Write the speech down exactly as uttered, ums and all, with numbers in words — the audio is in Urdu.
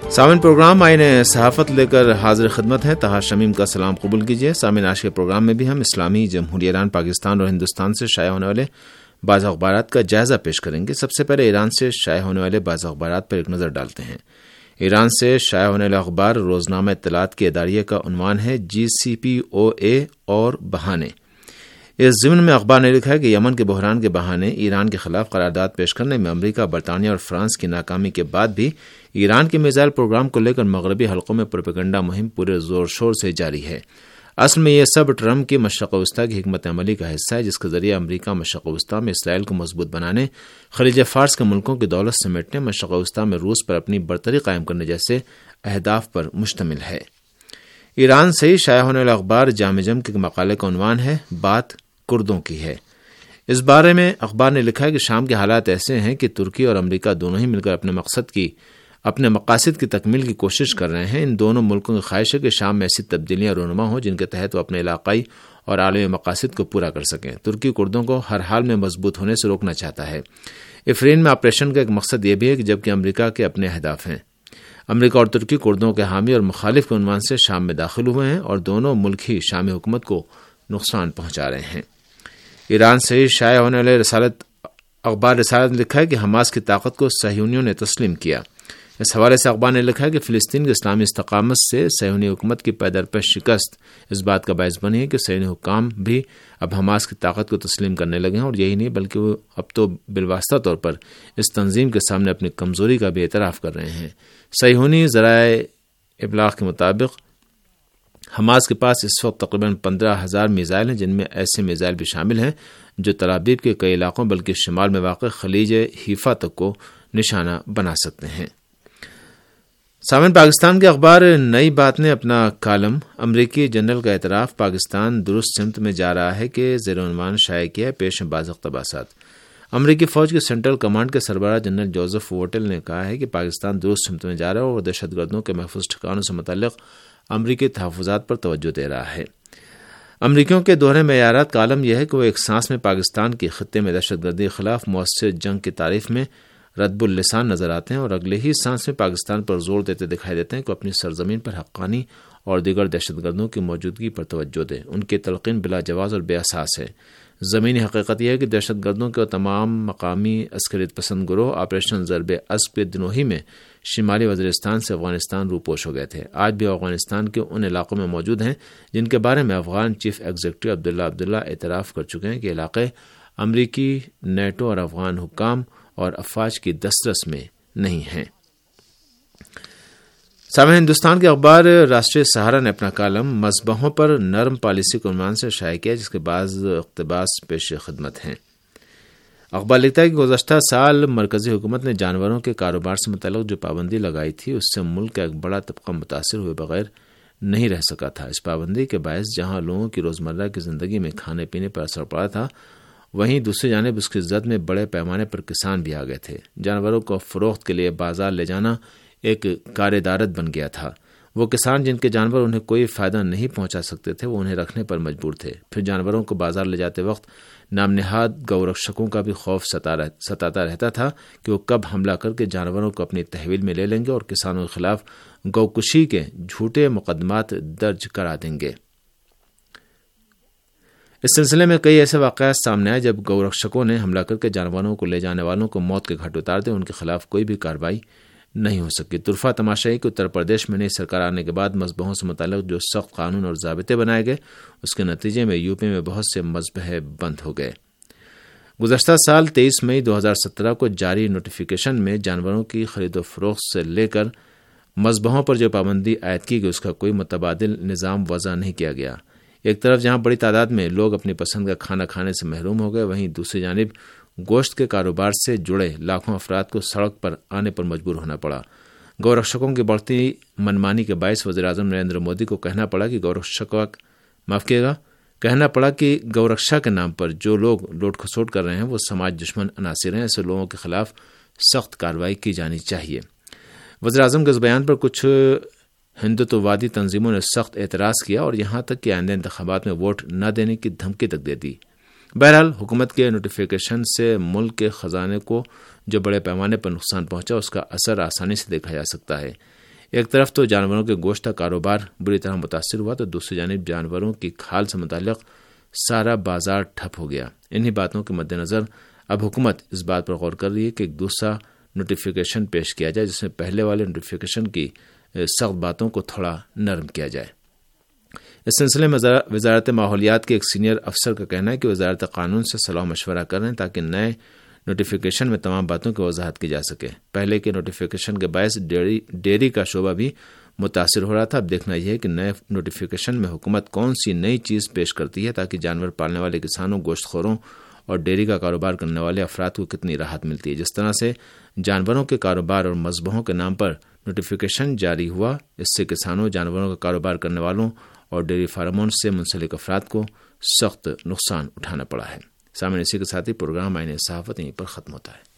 سامعین، پروگرام آئین صحافت لے کر حاضر خدمت ہیں. طاہر شمیم کا سلام قبول کیجیے. سامعین، آج کے پروگرام میں بھی ہم اسلامی جمہوریہ ایران، پاکستان اور ہندوستان سے شائع ہونے والے بعض اخبارات کا جائزہ پیش کریں گے. سب سے پہلے ایران سے شائع ہونے والے بعض اخبارات پر ایک نظر ڈالتے ہیں. ایران سے شائع ہونے والے اخبار روزنامہ اطلاعات کے اداریہ کا عنوان ہے جی سی پی او اے اور بہانے. اس ضمن میں اخبار نے لکھا ہے کہ یمن کے بحران کے بہانے ایران کے خلاف قرارداد پیش کرنے میں امریکہ، برطانیہ اور فرانس کی ناکامی کے بعد بھی ایران کے میزائل پروگرام کو لے کر مغربی حلقوں میں پروپیگنڈا مہم پورے زور شور سے جاری ہے. اصل میں یہ سب ٹرمپ کی مشرق وسطیٰ کی حکمت عملی کا حصہ ہے، جس کے ذریعے امریکہ مشرق وسطیٰ میں اسرائیل کو مضبوط بنانے، خلیج فارس کے ملکوں کی دولت سمیٹنے، مشرق وسطیٰ میں روس پر اپنی برتری قائم کرنے جیسے اہداف پر مشتمل ہے. ایران سے ہی شائع ہونے والا اخبار جامع جم کے مقالے کا عنوان ہے بات کردوں کی ہے. اس بارے میں اخبار نے لکھا ہے کہ شام کے حالات ایسے ہیں کہ ترکی اور امریکہ دونوں ہی مل کر اپنے مقصد کی اپنے مقاصد کی تکمیل کی کوشش کر رہے ہیں. ان دونوں ملکوں کی خواہش ہے کہ شام میں ایسی تبدیلیاں رونما ہوں جن کے تحت وہ اپنے علاقائی اور عالمی مقاصد کو پورا کر سکیں. ترکی کردوں کو ہر حال میں مضبوط ہونے سے روکنا چاہتا ہے. افرین میں آپریشن کا ایک مقصد یہ بھی ہے کہ جبکہ امریکہ کے اپنے اہداف ہیں. امریکہ اور ترکی کردوں کے حامی اور مخالف کے عنوان سے شام میں داخل ہوئے ہیں اور دونوں ملک ہی شامی حکومت کو نقصان پہنچا رہے ہیں. ایران سے ہی شائع ہونے والے رسالت اخبار رسالت نے لکھا ہے کہ حماس کی طاقت کو صہیونیوں نے تسلیم کیا. اس حوالے سے اخبار نے لکھا ہے کہ فلسطین کی اسلامی استقامت سے صہیونی حکومت کی پے در پے شکست اس بات کا باعث بنی ہے کہ صہیونی حکام بھی اب حماس کی طاقت کو تسلیم کرنے لگے ہیں، اور یہی نہیں بلکہ وہ اب تو بالواسطہ طور پر اس تنظیم کے سامنے اپنی کمزوری کا بھی اعتراف کر رہے ہیں. صہیونی ذرائع ابلاغ کے مطابق حماس کے پاس اس وقت تقریباً پندرہ ہزار میزائل ہیں، جن میں ایسے میزائل بھی شامل ہیں جو تل ابیب کے کئی علاقوں بلکہ شمال میں واقع خلیج حیفا تک کو نشانہ بنا سکتے ہیں. سامعین، پاکستان کے اخبار نئی بات نے اپنا کالم امریکی جنرل کا اعتراف پاکستان درست سمت میں جا رہا ہے کہ زیر عنوان شائع کیا ہے. پیش میں بعض اقتباسات. امریکی فوج کے سینٹرل کمانڈ کے سربراہ جنرل جوزف ووٹل نے کہا ہے کہ پاکستان درست سمت میں جا رہا ہے اور دہشت گردوں کے محفوظ ٹھکانوں سے متعلق امریکی تحفظات پر توجہ دے رہا ہے. امریکیوں کے دوہرے معیارات کا عالم یہ ہے کہ وہ ایک سانس میں پاکستان کی خطے میں دہشت گردی کے خلاف مؤثر جنگ کی تعریف میں ردب اللسان نظر آتے ہیں، اور اگلے ہی سانس میں پاکستان پر زور دیتے دکھائی دیتے ہیں کہ اپنی سرزمین پر حقانی اور دیگر دہشت گردوں کی موجودگی پر توجہ دیں. ان کی تلقین بلا جواز اور بے اساس ہے. زمینی حقیقت یہ ہے کہ دہشت گردوں کے تمام مقامی عسکریت پسند گروہ آپریشن ضرب اسب کے دنوں ہی میں شمالی وزیرستان سے افغانستان روپوش ہو گئے تھے. آج بھی افغانستان کے ان علاقوں میں موجود ہیں جن کے بارے میں افغان چیف ایگزیکٹو عبداللہ عبداللہ اعتراف کر چکے ہیں کہ علاقے امریکی، نیٹو اور افغان حکام اور افواج کی دسترس میں نہیں ہیں. سامعین، ہندوستان کے اخبار راشٹریہ سہارا نے اپنا کالم مذبحوں پر نرم پالیسی کے عنوان سے شائع کیا، جس کے بعض اقتباس پیش خدمت ہیں. اخبار لکھتا ہے کہ گزشتہ سال مرکزی حکومت نے جانوروں کے کاروبار سے متعلق جو پابندی لگائی تھی اس سے ملک کا ایک بڑا طبقہ متاثر ہوئے بغیر نہیں رہ سکا تھا. اس پابندی کے باعث جہاں لوگوں کی روزمرہ کی زندگی میں کھانے پینے پر اثر پڑا تھا، وہیں دوسری جانب اس کی زد میں بڑے پیمانے پر کسان بھی آ گئے تھے. جانوروں کو فروخت کے لیے بازار لے جانا ایک کاردارت بن گیا تھا. وہ کسان جن کے جانور انہیں کوئی فائدہ نہیں پہنچا سکتے تھے، وہ انہیں رکھنے پر مجبور تھے. پھر جانوروں کو بازار لے جاتے وقت نام نہاد گورکشکوں کا بھی خوف ستاتا رہتا تھا کہ وہ کب حملہ کر کے جانوروں کو اپنی تحویل میں لے لیں گے اور کسانوں کے خلاف گوکشی کے جھوٹے مقدمات درج کرا دیں گے. اس سلسلے میں کئی ایسے واقعات سامنے آئے جب گورکشکوں نے حملہ کر کے جانوروں کو لے جانے والوں کو موت کے گھاٹ اتار دے. ان کے خلاف کوئی بھی کارروائی نہیں ہو سکی. طرفہ تماشا ہے کہ اتر پردیش میں نئی سرکار آنے کے بعد مذبحوں سے متعلق جو سخت قانون اور ضابطے بنائے گئے، اس کے نتیجے میں یو پی میں بہت سے مذبح بند ہو گئے. گزشتہ سال تیئیس مئی دو ہزار سترہ کو جاری نوٹیفیکیشن میں جانوروں کی خرید و فروخت سے لے کر مذبحوں پر جو پابندی عائد کی گئی، اس کا کوئی متبادل نظام وضع نہیں کیا گیا. ایک طرف جہاں بڑی تعداد میں لوگ اپنی پسند کا کھانا کھانے سے محروم ہو گئے، وہیں دوسری جانب گوشت کے کاروبار سے جڑے لاکھوں افراد کو سڑک پر آنے پر مجبور ہونا پڑا. گورکشکوں کی بڑھتی منمانی کے باعث وزیر اعظم نریندر مودی کو کہنا پڑا کہ گورکشکا معاف کیے گا کہنا پڑا کہ گورکشا کے نام پر جو لوگ لوٹ کھسوٹ کر رہے ہیں وہ سماج دشمن عناصر ہیں. ایسے لوگوں کے خلاف سخت کارروائی کی جانی چاہیے. وزیر اعظم کے اس بیان پر کچھ ہندوتووادی تنظیموں نے سخت اعتراض کیا اور یہاں تک کہ آئندہ انتخابات میں ووٹ نہ دینے کی دھمکی تک دے دی. بہرحال حکومت کے نوٹیفیکیشن سے ملک کے خزانے کو جو بڑے پیمانے پر نقصان پہنچا، اس کا اثر آسانی سے دیکھا جا سکتا ہے. ایک طرف تو جانوروں کے گوشت کا کاروبار بری طرح متاثر ہوا تو دوسری جانب جانوروں کی کھال سے متعلق سارا بازار ٹھپ ہو گیا۔ انہی باتوں کے مد نظر اب حکومت اس بات پر غور کر رہی ہے کہ ایک دوسرا نوٹیفیکیشن پیش کیا جائے جس میں پہلے والے نوٹیفیکیشن کی سخت باتوں کو تھوڑا نرم کیا جائے۔ اس سلسلے میں وزارت ماحولیات کے ایک سینئر افسر کا کہنا ہے کہ وزارت قانون سے صلاح مشورہ کر رہے ہیں تاکہ نئے نوٹیفیکیشن میں تمام باتوں کی وضاحت کی جا سکے۔ پہلے کے نوٹیفیکیشن کے باعث ڈیری ڈیری کا شعبہ بھی متاثر ہو رہا تھا۔ اب دیکھنا یہ ہے کہ نئے نوٹیفیکیشن میں حکومت کون سی نئی چیز پیش کرتی ہے تاکہ جانور پالنے والے کسانوں، گوشت خوروں اور ڈیری کا کاروبار کرنے والے افراد کو کتنی راحت ملتی ہے۔ جس طرح سے جانوروں کے کاروبار اور مذبحوں کے نام پر نوٹیفیکیشن جاری ہوا، اس سے کسانوں، جانوروں کا کاروبار کرنے والوں اور ڈیری فارموں سے منسلک افراد کو سخت نقصان اٹھانا پڑا ہے۔ سامنے اسی کے ساتھ ہی پروگرام آئین صحافت یہیں پر ختم ہوتا ہے۔